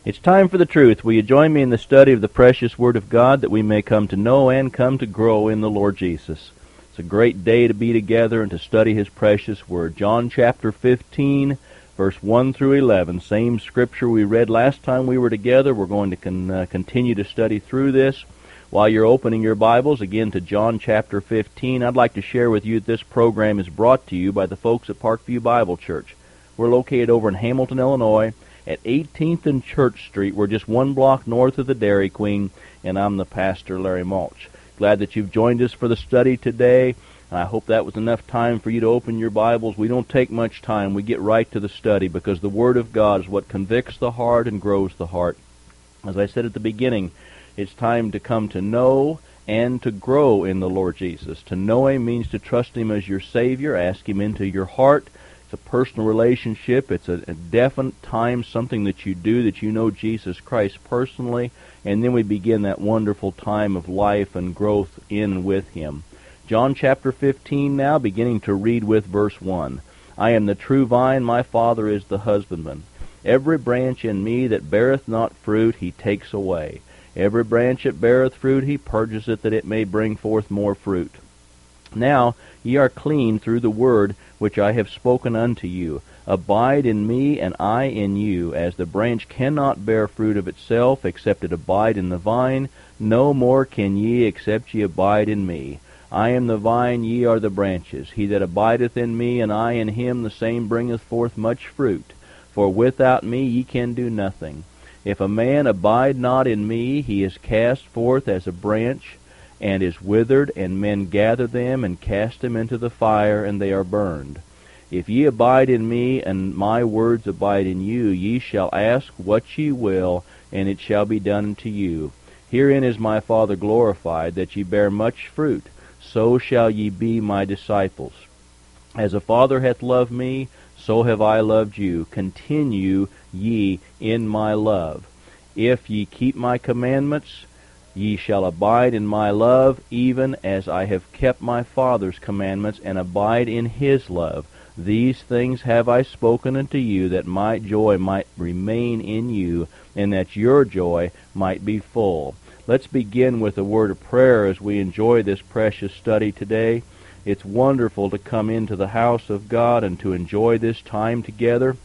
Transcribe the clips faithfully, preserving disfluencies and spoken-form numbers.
It's time for the truth. Will you join me in the study of the precious Word of God that we may come to know and come to grow in the Lord Jesus? It's a great day to be together and to study His precious Word. John chapter fifteen, verse one through eleven. Same scripture we read last time we were together. We're going to con- uh, continue to study through this. While you're opening your Bibles again to John chapter fifteen, I'd like to share with you that this program is brought to you by the folks at Parkview Bible Church. We're located over in Hamilton, Illinois, at eighteenth and Church Street. We're just one block north of the Dairy Queen, and I'm the pastor, Larry Mulch. Glad that you've joined us for the study today. I hope that was enough time for you to open your Bibles. We don't take much time. We get right to the study because the Word of God is what convicts the heart and grows the heart. As I said at the beginning, it's time to come to know and to grow in the Lord Jesus. To know Him means to trust Him as your Savior, ask Him into your heart. It's a personal relationship. It's a, a definite time, something that you do, that you know Jesus Christ personally, and then we begin that wonderful time of life and growth in and with Him. John chapter fifteen now, beginning to read with verse one. I am the true vine, my Father is the husbandman. Every branch in me that beareth not fruit, He takes away. Every branch that beareth fruit, He purges it, that it may bring forth more fruit. Now ye are clean through the word which I have spoken unto you. Abide in me, and I in you. As the branch cannot bear fruit of itself, except it abide in the vine, no more can ye, except ye abide in me. I am the vine, ye are the branches. He that abideth in me, and I in him, the same bringeth forth much fruit. For without me ye can do nothing. If a man abide not in me, he is cast forth as a branch, and is withered, and men gather them, and cast them into the fire, and they are burned. If ye abide in me, and my words abide in you, ye shall ask what ye will, and it shall be done unto you. Herein is my Father glorified, that ye bear much fruit, so shall ye be my disciples. As a Father hath loved me, so have I loved you. Continue ye in my love. If ye keep my commandments, ye shall abide in my love, even as I have kept my Father's commandments, and abide in His love. These things have I spoken unto you, that my joy might remain in you, and that your joy might be full. Let's begin with a word of prayer as we enjoy this precious study today. It's wonderful to come into the house of God and to enjoy this time together.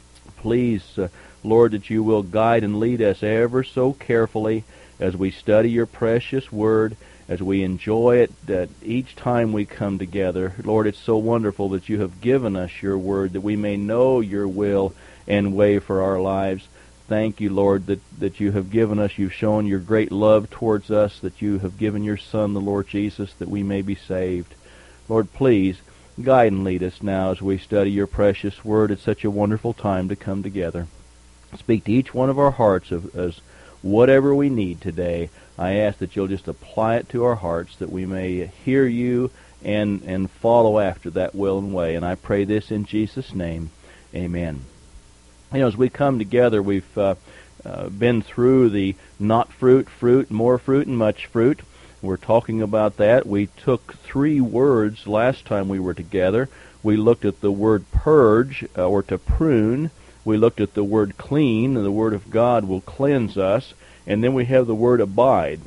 Please, uh, Lord, that you will guide and lead us ever so carefully as we study your precious word, as we enjoy it uh, each time we come together. Lord, it's so wonderful that you have given us your word, that we may know your will and way for our lives. Thank you, Lord, that, that you have given us, you've shown your great love towards us, that you have given your Son, the Lord Jesus, that we may be saved. Lord, please guide and lead us now as we study your precious word. It's such a wonderful time to come together. Speak to each one of our hearts of, as whatever we need today. I ask that you'll just apply it to our hearts, that we may hear you and, and follow after that will and way. And I pray this in Jesus' name. Amen. You know, as we come together, we've uh, uh, been through the not fruit, fruit, more fruit, and much fruit. We're talking about that. We took three words last time we were together. We looked at the word purge, uh, or to prune. We looked at the word clean, and the Word of God will cleanse us. And then we have the word abide.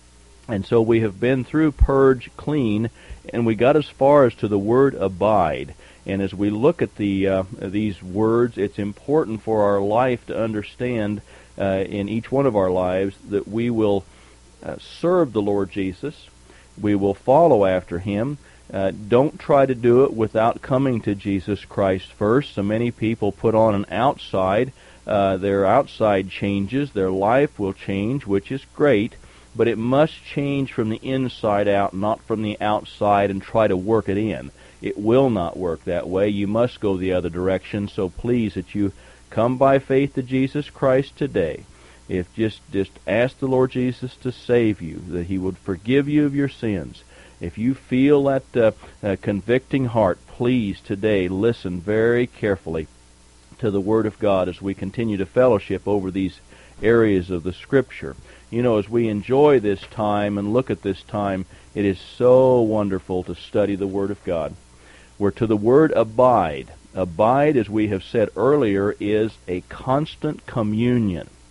And so we have been through purge, clean, and we got as far as to the word abide. And as we look at the uh, these words, it's important for our life to understand uh, in each one of our lives that we will uh, serve the Lord Jesus. We will follow after Him. Uh, don't try to do it without coming to Jesus Christ first. So many people put on an outside. Uh, their outside changes. Their life will change, which is great. But it must change from the inside out, not from the outside and try to work it in. It will not work that way. You must go the other direction. So please, that you come by faith to Jesus Christ today. If just, just ask the Lord Jesus to save you, that He would forgive you of your sins. If you feel that uh, uh, convicting heart, please today listen very carefully to the Word of God as we continue to fellowship over these areas of the Scripture. You know, as we enjoy this time and look at this time, it is so wonderful to study the Word of God. We're to the word abide. Abide, as we have said earlier, is a constant communion.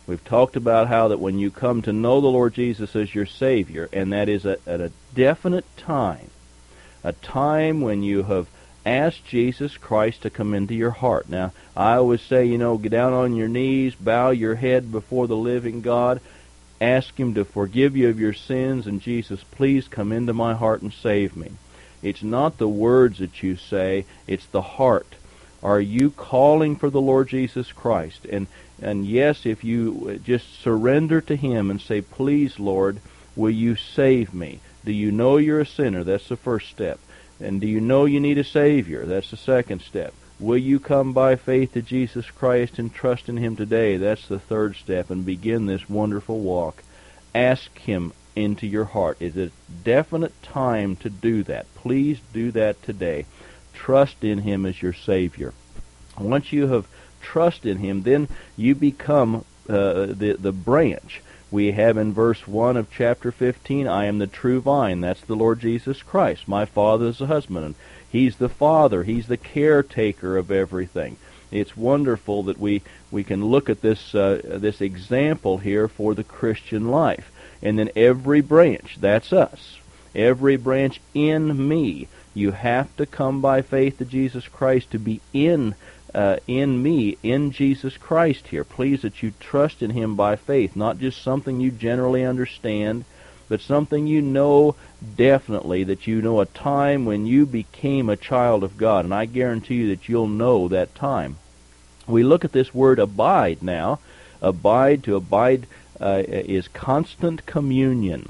We've talked about how that when you come to know the Lord Jesus as your Savior, and that is at, at a definite time, a time when you have asked Jesus Christ to come into your heart. Now, I always say, you know, get down on your knees, bow your head before the living God, ask Him to forgive you of your sins, and Jesus, please come into my heart and save me. It's not the words that you say, it's the heart. Are you calling for the Lord Jesus Christ? And and yes, if you just surrender to Him and say, please, Lord, will you save me? Do you know you're a sinner? That's the first step. And do you know you need a Savior? That's the second step. Will you come by faith to Jesus Christ and trust in Him today? That's the third step, and begin this wonderful walk. Ask Him into your heart. It's a definite time to do that. Please do that today. Trust in Him as your Savior. Once you have trust in Him, then you become uh, the, the branch. We have in verse one of chapter fifteen, I am the true vine. That's the Lord Jesus Christ. My Father is the husbandman. He's the Father. He's the caretaker of everything. It's wonderful that we, we can look at this uh, this example here for the Christian life. And then every branch, that's us. Every branch in me. You have to come by faith to Jesus Christ to be in Uh, in me, in Jesus Christ here. Please that you trust in Him by faith, not just something you generally understand, but something you know definitely, that you know a time when you became a child of God, and I guarantee you that you'll know that time. We look at this word abide now. Abide, to abide uh, is constant communion.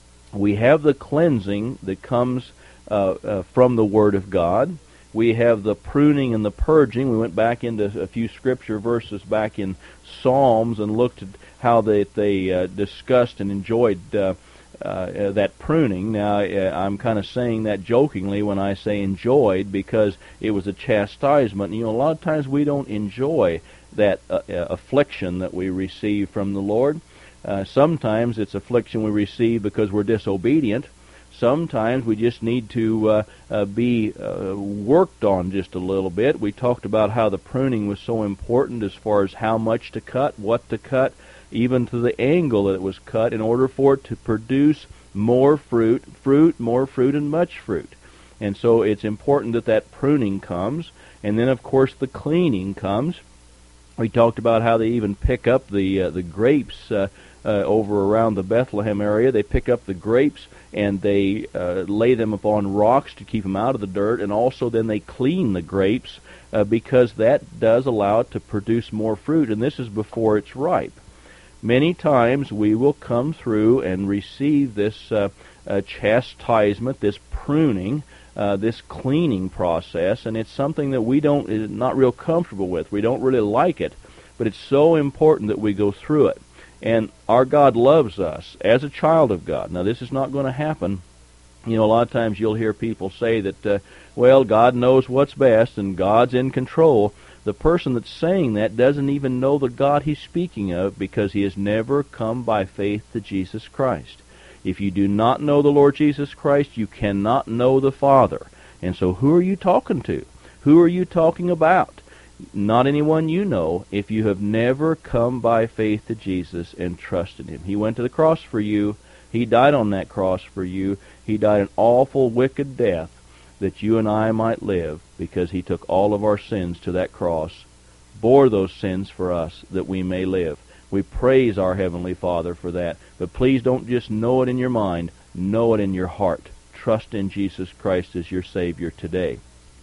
We have the cleansing that comes uh, uh, from the Word of God. We have the pruning and the purging. We went back into a few scripture verses back in Psalms and looked at how they, they uh, discussed and enjoyed uh, uh, that pruning. Now, uh, I'm kind of saying that jokingly when I say enjoyed, because it was a chastisement. You know, a lot of times we don't enjoy that uh, uh, affliction that we receive from the Lord. Uh, sometimes it's affliction we receive because we're disobedient. Sometimes we just need to uh, uh, be uh, worked on just a little bit. We talked about how the pruning was so important as far as how much to cut, what to cut, even to the angle that it was cut in order for it to produce more fruit, fruit, more fruit, and much fruit. And so it's important that that pruning comes. And then, of course, the cleaning comes. We talked about how they even pick up the uh, the grapes uh, uh, over around the Bethlehem area. They pick up the grapes and they uh, lay them upon rocks to keep them out of the dirt, and also then they clean the grapes uh, because that does allow it to produce more fruit, and this is before it's ripe. Many times we will come through and receive this uh, uh, chastisement, this pruning, uh, this cleaning process, and it's something that we don't, is not real comfortable with. We don't really like it, but it's so important that we go through it. And our God loves us as a child of God. Now, this is not going to happen. You know, a lot of times you'll hear people say that, uh, well, God knows what's best and God's in control. The person that's saying that doesn't even know the God he's speaking of, because he has never come by faith to Jesus Christ. If you do not know the Lord Jesus Christ, you cannot know the Father. And so who are you talking to? Who are you talking about? Not anyone you know, if you have never come by faith to Jesus and trusted Him. He went to the cross for you. He died on that cross for you. He died an awful, wicked death that you and I might live, because He took all of our sins to that cross, bore those sins for us that we may live. We praise our Heavenly Father for that. But please don't just know it in your mind. Know it in your heart. Trust in Jesus Christ as your Savior today.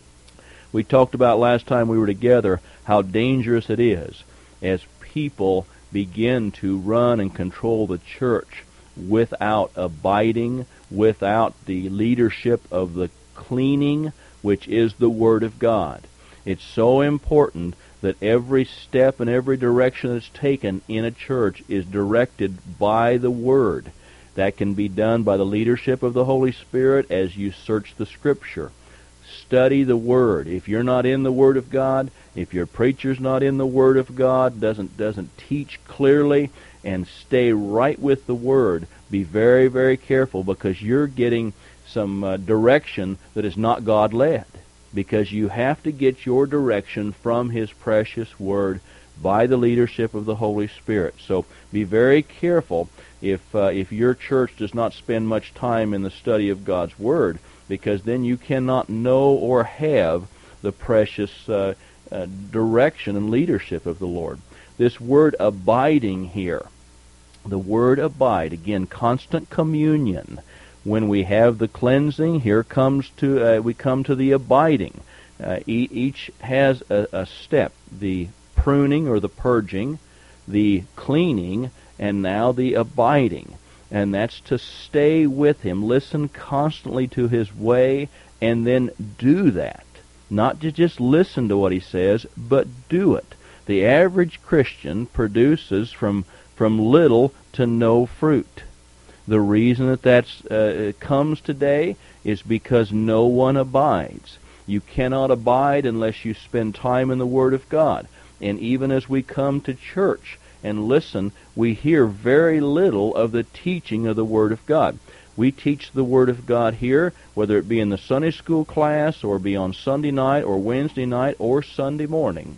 We talked about last time we were together how dangerous it is as people begin to run and control the church without abiding, without the leadership of the cleaning, which is the Word of God. It's so important that every step and every direction that's taken in a church is directed by the Word. That can be done by the leadership of the Holy Spirit as you search the Scripture. Study the Word. If you're not in the Word of God, if your preacher's not in the Word of God, doesn't doesn't teach clearly, and stay right with the Word, be very, very careful, because you're getting some uh, direction that is not God-led. Because you have to get your direction from His precious Word by the leadership of the Holy Spirit. So be very careful if uh, if your church does not spend much time in the study of God's Word, because then you cannot know or have the precious uh, uh, direction and leadership of the Lord. This word abiding here, the word abide, again, constant communion. When we have the cleansing, here comes to uh, we come to the abiding. Uh, e- each has a, a step: the pruning or the purging, the cleaning, and now the abiding. And that's to stay with Him, listen constantly to His way, and then do that. Not to just listen to what He says, but do it. The average Christian produces from from little to no fruit. The reason that that uh, comes today is because no one abides. You cannot abide unless you spend time in the Word of God. And even as we come to church and listen, we hear very little of the teaching of the Word of God. We teach the Word of God here, whether it be in the Sunday school class, or be on Sunday night, or Wednesday night, or Sunday morning.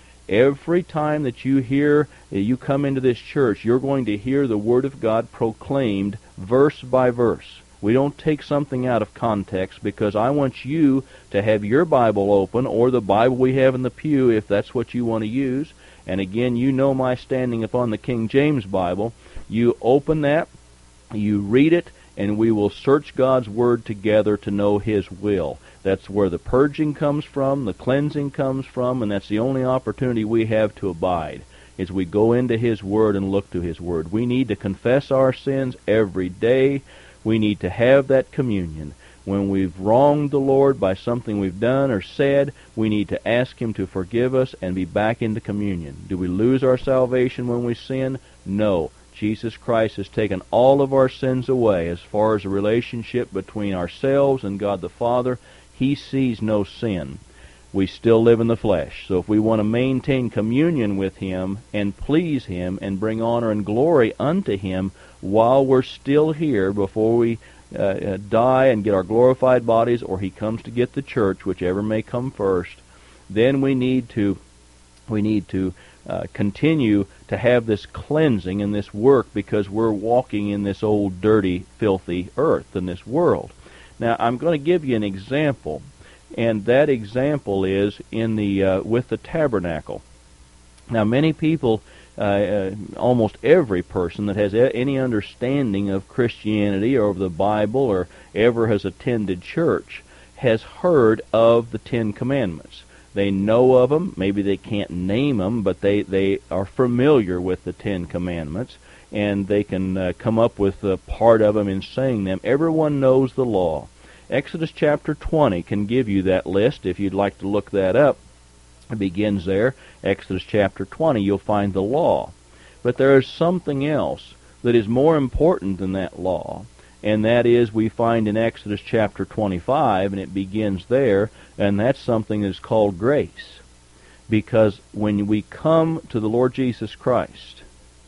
Every time that you hear, you come into this church, you're going to hear the Word of God proclaimed verse by verse. We don't take something out of context, because I want you to have your Bible open, or the Bible we have in the pew, if that's what you want to use. And again, you know my standing upon the King James Bible. You open that, you read it, and we will search God's Word together to know His will. That's where the purging comes from, the cleansing comes from, and that's the only opportunity we have to abide, is we go into His Word and look to His Word. We need to confess our sins every day. We need to have that communion. When we've wronged the Lord by something we've done or said, we need to ask Him to forgive us and be back into communion. Do we lose our salvation when we sin? No. Jesus Christ has taken all of our sins away. As far as the relationship between ourselves and God the Father, He sees no sin. We still live in the flesh. So if we want to maintain communion with Him and please Him and bring honor and glory unto Him while we're still here, before we uh, uh, die and get our glorified bodies, or He comes to get the church, whichever may come first, then we need to we need to uh, continue to have this cleansing and this work, because we're walking in this old, dirty, filthy earth, in this world. Now, I'm going to give you an example, and that example is in the uh, with the tabernacle. Now, many people, uh, uh, almost every person that has a- any understanding of Christianity or of the Bible, or ever has attended church, has heard of the Ten Commandments. They know of them. Maybe they can't name them, but they, they are familiar with the Ten Commandments, and they can uh, come up with a part of them in saying them. Everyone knows the law. Exodus chapter twenty can give you that list if you'd like to look that up. It begins there. Exodus chapter twenty, you'll find the law. But there is something else that is more important than that law, and that is we find in Exodus chapter twenty-five, and it begins there, and that's something that is called grace. Because when we come to the Lord Jesus Christ,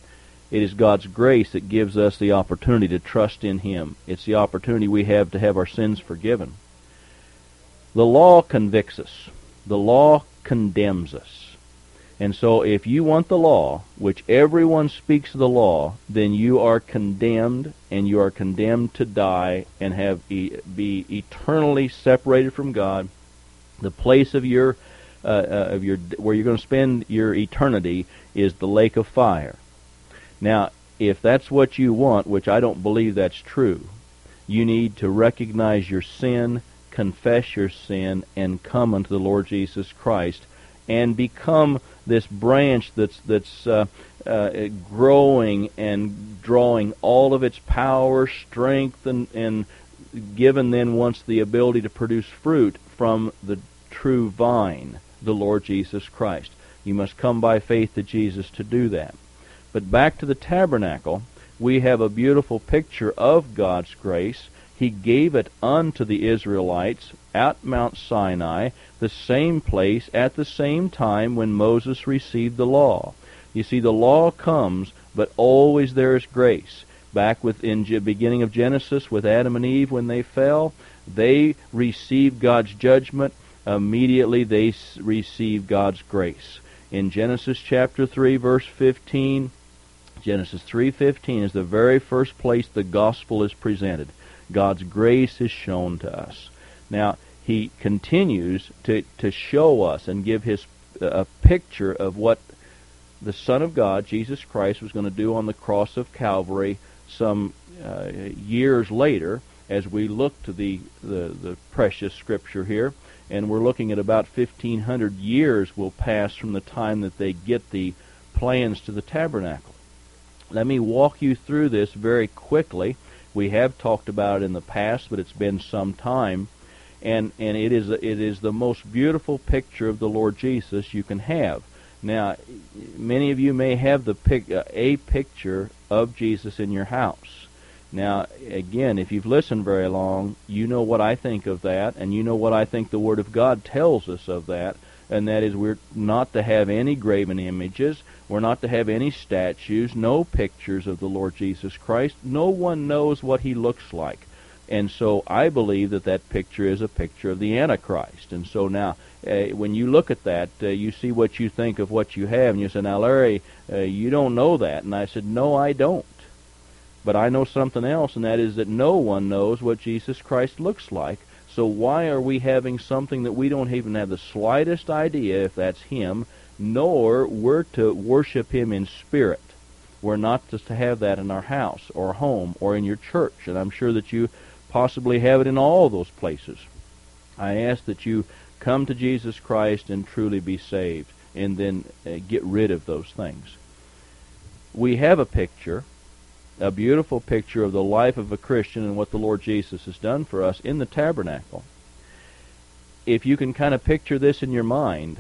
it is God's grace that gives us the opportunity to trust in Him. It's the opportunity we have to have our sins forgiven. The law convicts us. The law condemns us. And so if you want the law, which everyone speaks of the law, then you are condemned, and you are condemned to die and have e- be eternally separated from God. The place of your uh, uh, of your where you're going to spend your eternity is the lake of fire. Now, if that's what you want, which I don't believe that's true, you need to recognize your sin, confess your sin, and come unto the Lord Jesus Christ, and become this branch that's that's uh, uh, growing and drawing all of its power, strength, and, and given then once the ability to produce fruit from the true vine, the Lord Jesus Christ. You must come by faith to Jesus to do that. But back to the tabernacle, we have a beautiful picture of God's grace. He gave it unto the Israelites at Mount Sinai, the same place at the same time when Moses received the law. You see, the law comes, but always there is grace. Back within the beginning of Genesis with Adam and Eve, when they fell, they received God's judgment. Immediately they received God's grace. In Genesis chapter three, verse fifteen, Genesis three fifteen is the very first place the gospel is presented. God's grace is shown to us. Now, he continues to, to show us and give his a picture of what the Son of God, Jesus Christ, was going to do on the cross of Calvary some uh, years later, as we look to the, the, the precious Scripture here. And we're looking at about fifteen hundred years will pass from the time that they get the plans to the tabernacle. Let me walk you through this very quickly. We have talked about it in the past, but it's been some time. And and it is it is the most beautiful picture of the Lord Jesus you can have. Now, many of you may have the pic, uh, a picture of Jesus in your house. Now, again, if you've listened very long, you know what I think of that, and you know what I think the Word of God tells us of that, and that is we're not to have any graven images, we're not to have any statues, no pictures of the Lord Jesus Christ. No one knows what he looks like. And so I believe that that picture is a picture of the Antichrist. And so now, uh, when you look at that, uh, you see what you think of what you have, and you say, now, Larry, uh, you don't know that. And I said, no, I don't. But I know something else, and that is that no one knows what Jesus Christ looks like. So why are we having something that we don't even have the slightest idea if that's him, nor we're to worship him in spirit? We're not just to have that in our house or home or in your church, and I'm sure that you possibly have it in all those places. I ask that you come to Jesus Christ and truly be saved, and then uh, get rid of those things. We have a picture, a beautiful picture of the life of a Christian and what the Lord Jesus has done for us in the tabernacle. If you can kind of picture this in your mind,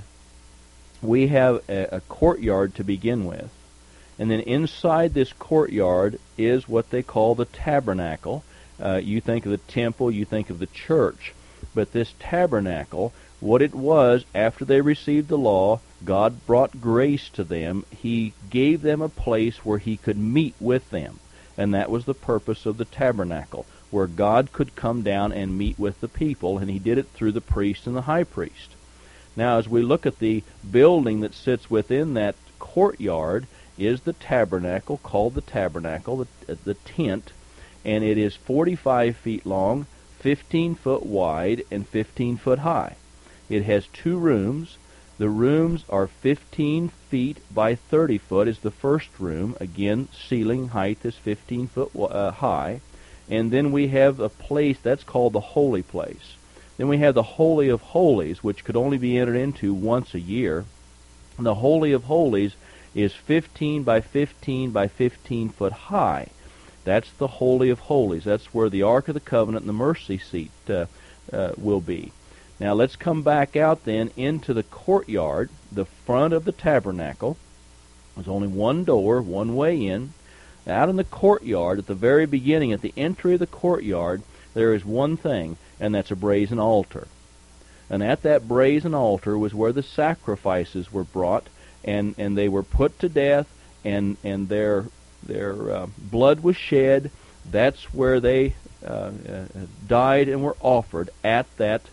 we have a, a courtyard to begin with, and then inside this courtyard is what they call the tabernacle. Uh, you think of the temple, you think of the church, but this tabernacle, what it was, after they received the law, God brought grace to them. He gave them a place where he could meet with them. And that was the purpose of the tabernacle, where God could come down and meet with the people, and he did it through the priest and the high priest. Now, as we look at the building that sits within that courtyard, is the tabernacle, called the tabernacle, the, the tent, and it is forty-five feet long, fifteen foot wide, and fifteen foot high. It has two rooms. The rooms are fifteen feet by thirty foot is the first room. Again, ceiling height is fifteen foot uh, high. And then we have a place that's called the holy place. Then we have the Holy of Holies, which could only be entered into once a year. And the Holy of Holies is fifteen by fifteen by fifteen foot high. That's the Holy of Holies. That's where the Ark of the Covenant and the mercy seat uh, uh, will be. Now let's come back out then into the courtyard, the front of the tabernacle. There's only one door, one way in. Out in the courtyard, at the very beginning, at the entry of the courtyard, there is one thing, and that's a brazen altar. And at that brazen altar was where the sacrifices were brought, and, and they were put to death, and, and their, their uh, blood was shed. That's where they uh, uh, died and were offered, at that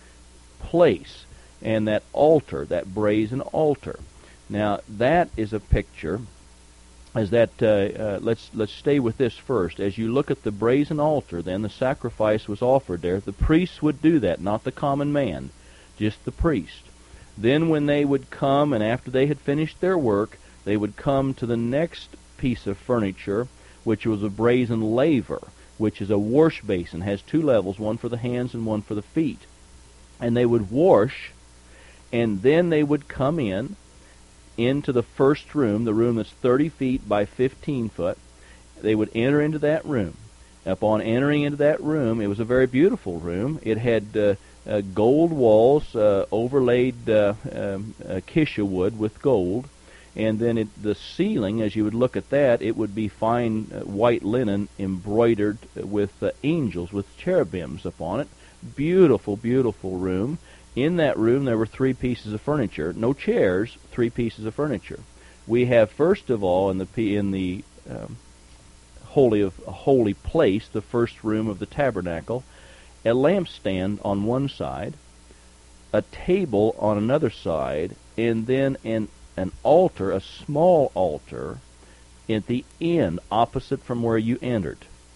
place, and that altar, that brazen altar. Now, that is a picture, as that, uh, uh, let's let's stay with this first. As you look at the brazen altar, then the sacrifice was offered there. The priests would do that, not the common man, just the priest. Then when they would come, and after they had finished their work, they would come to the next piece of furniture, which was a brazen laver, which is a wash basin, has two levels, one for the hands and one for the feet. And they would wash, and then they would come in, into the first room, the room that's thirty feet by fifteen foot. They would enter into that room. Upon entering into that room, it was a very beautiful room. It had uh, uh, gold walls, uh, overlaid uh, um, uh, acacia wood with gold, and then it, the ceiling, as you would look at that, it would be fine uh, white linen embroidered with uh, angels, with cherubims upon it. Beautiful, beautiful room. In that room there were three pieces of furniture. No chairs, three pieces of furniture. We have, first of all, in the in the um, holy of holy place, the first room of the tabernacle, a lampstand on one side, a table on another side, and then an an altar, a small altar, at the end, opposite from where you entered.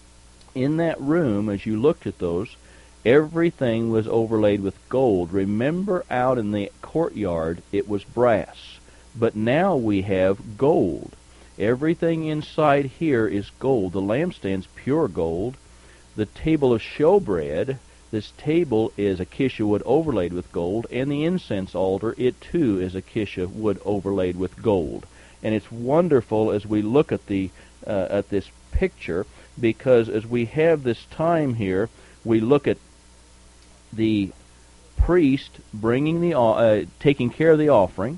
In that room, as you looked at those, everything was overlaid with gold. Remember, out in the courtyard, it was brass. But now we have gold. Everything inside here is gold. The lampstand's pure gold. The table of showbread, this table is acacia wood overlaid with gold, and the incense altar, it too is acacia wood overlaid with gold. And it's wonderful as we look at the uh, at this picture, because as we have this time here, we look at the priest bringing the uh, taking care of the offering,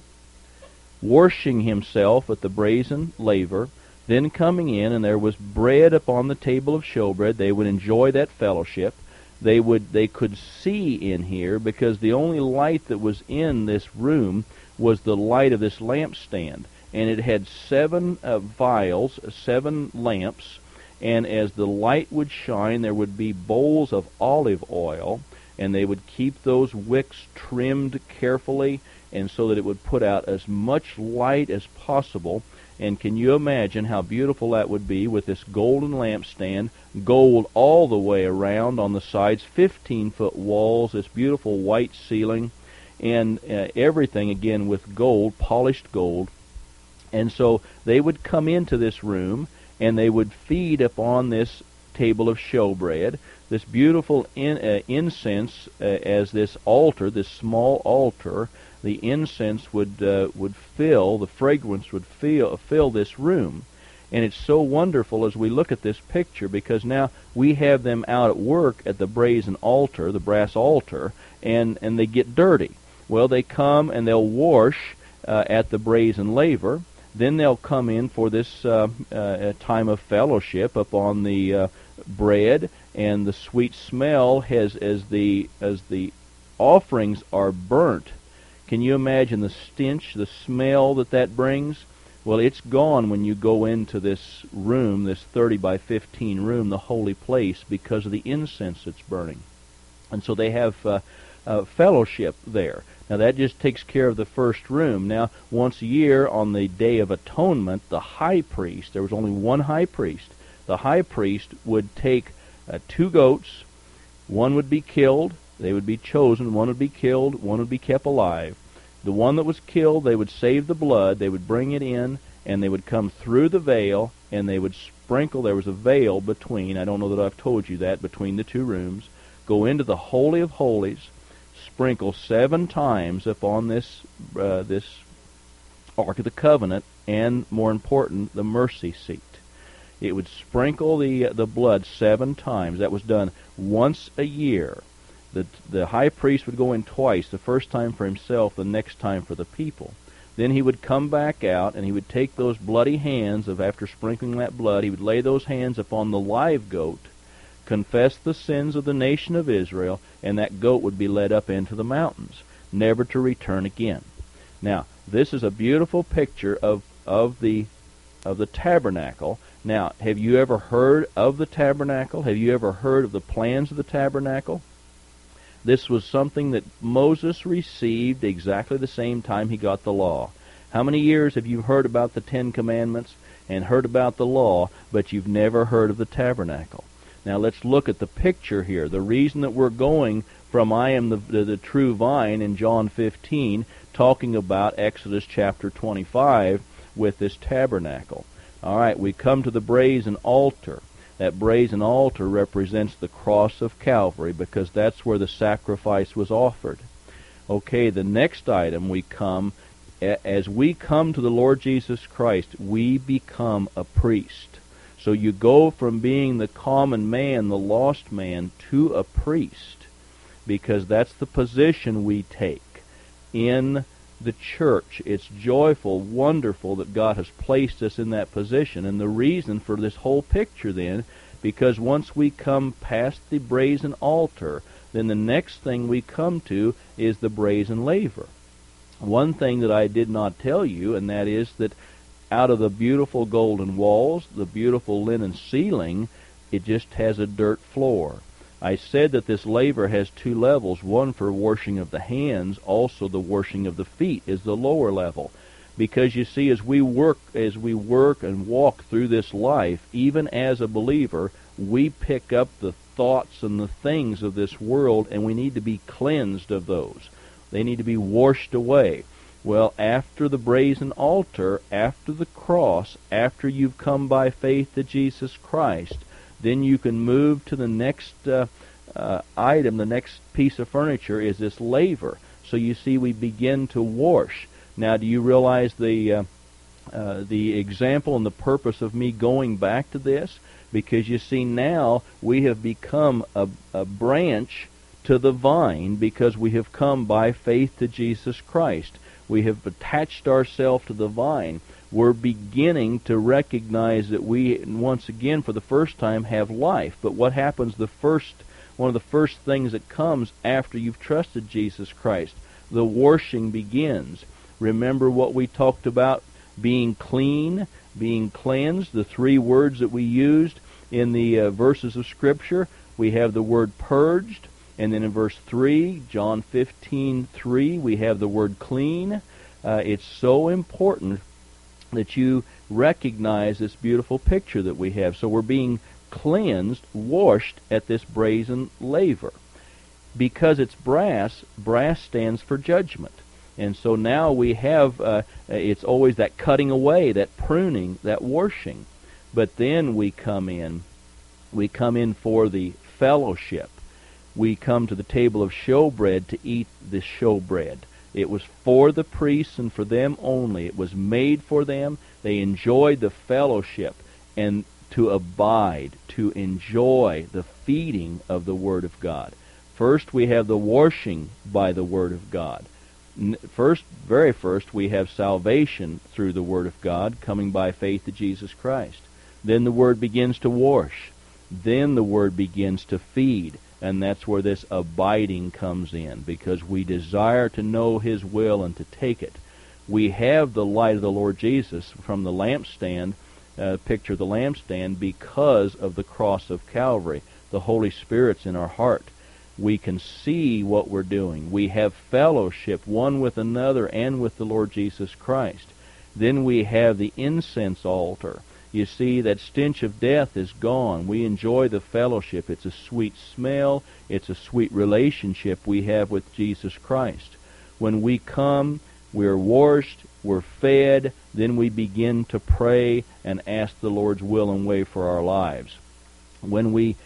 washing himself at the brazen laver, then coming in, and there was bread upon the table of showbread. They would enjoy that fellowship. They would they could see in here, because the only light that was in this room was the light of this lampstand, and it had seven uh, vials, seven lamps, and as the light would shine, there would be bowls of olive oil, and they would keep those wicks trimmed carefully, and so that it would put out as much light as possible. And can you imagine how beautiful that would be with this golden lampstand, gold all the way around on the sides, fifteen-foot walls, this beautiful white ceiling, and uh, everything, again, with gold, polished gold. And so they would come into this room, and they would feed upon this table of showbread, this beautiful in, uh, incense uh, as this altar, this small altar. The incense would uh, would fill, the fragrance would fill, fill this room. And it's so wonderful as we look at this picture, because now we have them out at work at the brazen altar, the brass altar, and, and they get dirty. Well, they come and they'll wash uh, at the brazen laver. Then they'll come in for this uh, uh, time of fellowship upon the uh, bread, and the sweet smell has, as the as the offerings are burnt. Can you imagine the stench, the smell that that brings? Well, it's gone when you go into this room, this thirty by fifteen room, the holy place, because of the incense that's burning. And so they have uh, uh, fellowship there. Now, that just takes care of the first room. Now, once a year on the Day of Atonement, the high priest, there was only one high priest, the high priest would take uh, two goats. One would be killed. They would be chosen. One would be killed. One would be kept alive. The one that was killed, they would save the blood. They would bring it in, and they would come through the veil, and they would sprinkle. There was a veil between. I don't know that I've told you that, between the two rooms. Go into the Holy of Holies, sprinkle seven times upon this uh, this Ark of the Covenant, and, more important, the mercy seat. It would sprinkle the, the blood seven times. That was done once a year. The, the high priest would go in twice, the first time for himself, the next time for the people. Then he would come back out, and he would take those bloody hands of, after sprinkling that blood, he would lay those hands upon the live goat, confess the sins of the nation of Israel, and that goat would be led up into the mountains, never to return again. Now, this is a beautiful picture of, of the of the tabernacle. Now, have you ever heard of the tabernacle? Have you ever heard of the plans of the tabernacle? This was something that Moses received exactly the same time he got the law. How many years have you heard about the Ten Commandments and heard about the law, but you've never heard of the tabernacle? Now let's look at the picture here. The reason that we're going from I am the, the, the true vine in John fifteen, talking about Exodus chapter twenty-five with this tabernacle. All right, we come to the brazen altar. That brazen altar represents the cross of Calvary, because that's where the sacrifice was offered. Okay, the next item we come, as we come to the Lord Jesus Christ, we become a priest. So you go from being the common man, the lost man, to a priest, because that's the position we take in the church. It's joyful, wonderful that God has placed us in that position. And the reason for this whole picture then, because once we come past the brazen altar, then the next thing we come to is the brazen laver. One thing that I did not tell you, and that is that out of the beautiful golden walls, the beautiful linen ceiling, it just has a dirt floor. I said that this laver has two levels, one for washing of the hands, also the washing of the feet is the lower level. Because you see, as we work, as we work and walk through this life, even as a believer, we pick up the thoughts and the things of this world, and we need to be cleansed of those. They need to be washed away. Well, after the brazen altar, after the cross, after you've come by faith to Jesus Christ, then you can move to the next uh, uh, item, the next piece of furniture is this laver. So you see, we begin to wash. Now, do you realize the uh, uh, the example and the purpose of me going back to this? Because you see, now we have become a, a branch to the vine because we have come by faith to Jesus Christ. We have attached ourselves to the vine. We're beginning to recognize that we, once again, for the first time, have life. But what happens the first, one of the first things that comes after you've trusted Jesus Christ? The washing begins. Remember what we talked about, being clean, being cleansed, the three words that we used in the uh, verses of Scripture. We have the word purged, and then in verse three, John fifteen three, we have the word clean. Uh, it's so important that you recognize this beautiful picture that we have. So we're being cleansed, washed at this brazen laver. Because it's brass, brass stands for judgment. And so now we have, uh, it's always that cutting away, that pruning, that washing. But then we come in, we come in for the fellowship. We come to the table of showbread to eat the showbread. It was for the priests and for them only. It was made for them. They enjoyed the fellowship and to abide, to enjoy the feeding of the Word of God. First, we have the washing by the Word of God. First, very first, we have salvation through the Word of God, coming by faith to Jesus Christ. Then the Word begins to wash. Then the Word begins to feed. And that's where this abiding comes in, because we desire to know His will and to take it. We have the light of the Lord Jesus from the lampstand, uh, picture of the lampstand, because of the cross of Calvary. The Holy Spirit's in our heart. We can see what we're doing. We have fellowship one with another and with the Lord Jesus Christ. Then we have the incense altar. You see, that stench of death is gone. We enjoy the fellowship. It's a sweet smell. It's a sweet relationship we have with Jesus Christ. When we come, we're washed, we're fed, then we begin to pray and ask the Lord's will and way for our lives. When we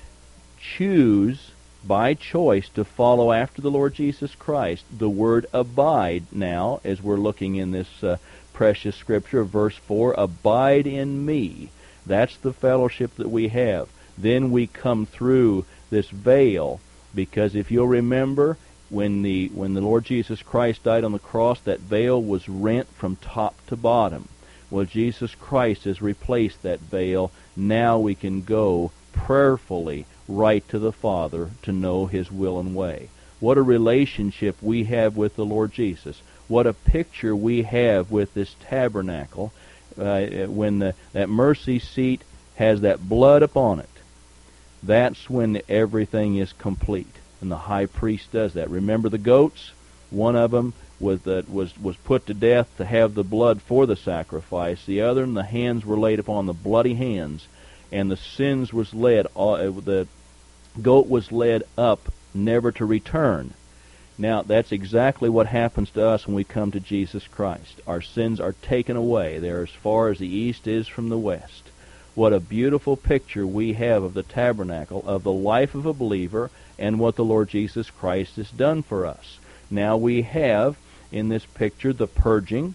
choose by choice to follow after the Lord Jesus Christ, the word abide now, as we're looking in this uh, precious Scripture, verse four, abide in me. That's the fellowship that we have. Then we come through this veil, because if you'll remember, when the when the Lord Jesus Christ died on the cross, that veil was rent from top to bottom. Well, Jesus Christ has replaced that veil. Now we can go prayerfully right to the Father to know His will and way. What a relationship we have with the Lord Jesus. What a picture we have with this tabernacle. Uh, when the, that mercy seat has that blood upon it, that's when everything is complete. And the high priest does that. Remember the goats? One of them was, uh, was, was put to death to have the blood for the sacrifice. The other, and the hands were laid upon the bloody hands. And the sins was led, uh, the goat was led up, never to return. Now, that's exactly what happens to us when we come to Jesus Christ. Our sins are taken away. They're as far as the east is from the west. What a beautiful picture we have of the tabernacle, of the life of a believer, and what the Lord Jesus Christ has done for us. Now we have, in this picture, the purging,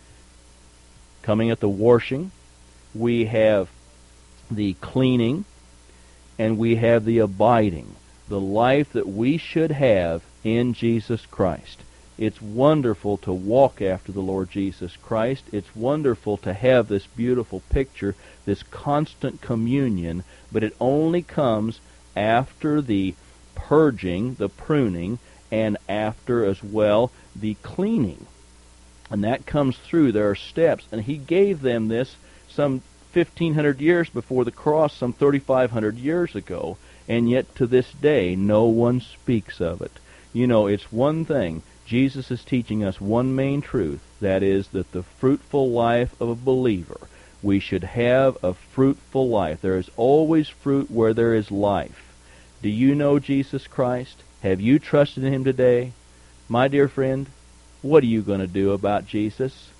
coming at the washing. We have the cleaning, and we have the abiding, the life that we should have in Jesus Christ. It's wonderful to walk after the Lord Jesus Christ. It's wonderful to have this beautiful picture, this constant communion, but it only comes after the purging, the pruning, and after as well the cleaning. And that comes through. There are steps, and He gave them this some fifteen hundred years before the cross, some thirty-five hundred years ago, and yet to this day no one speaks of it. You know, it's one thing. Jesus is teaching us one main truth, That is, that the fruitful life of a believer, we should have a fruitful life. There is always fruit where there is life. Do you know Jesus Christ? Have you trusted in Him today? My dear friend, what are you going to do about Jesus?